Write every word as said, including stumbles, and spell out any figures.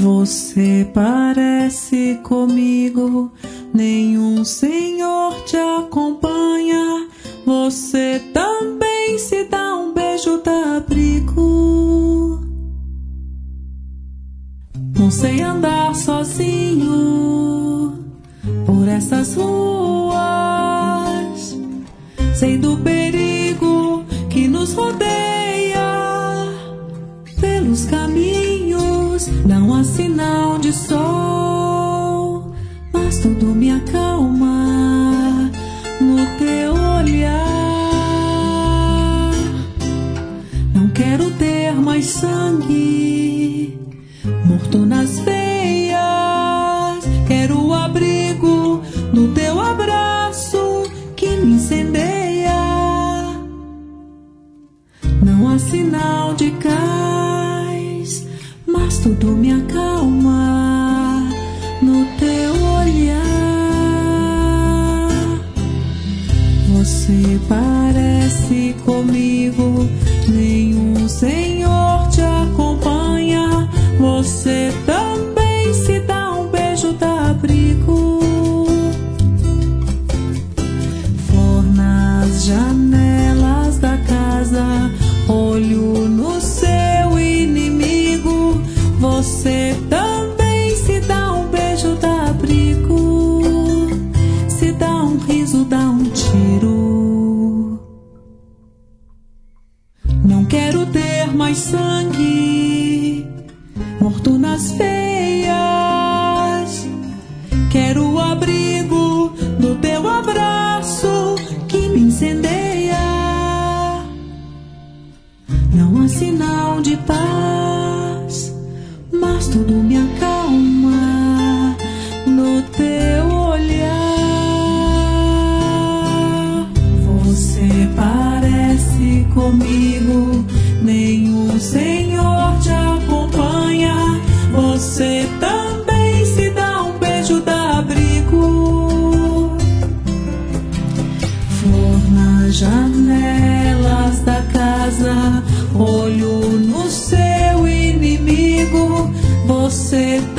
Você parece comigo, nenhum senhor te acompanha. Você também se dá um beijo, dá abrigo. Não sei andar sozinho por essas ruas, sei do perigo que nos rodeia. Pelos caminhos não há sinal de sol, mas tudo me acalma no teu olhar. Não quero ter mais sangue morto nas veias, quero o abrigo do teu abraço que me incendeia. Não há sinal de cais, mas tudo me acalma no teu olhar. Você parece comigo, nenhum senhor te acompanha. Você também se dá um beijo, dá abrigo. Flor nas janelas da casa, olho no seu inimigo. Você também se dá um beijo, dá abrigo. Se dá um riso, dá um tiro. Não quero ter mais sangue morto nas veias, quero o abrigo do teu abraço que me incendeia. Não há sinal de paz, mas tudo me acalma no teu olhar. Você parece comigo, nenhum senhor te acompanha. Você também se dá um beijo, dá abrigo. Flor nas janelas da casa, olho no seu inimigo. Você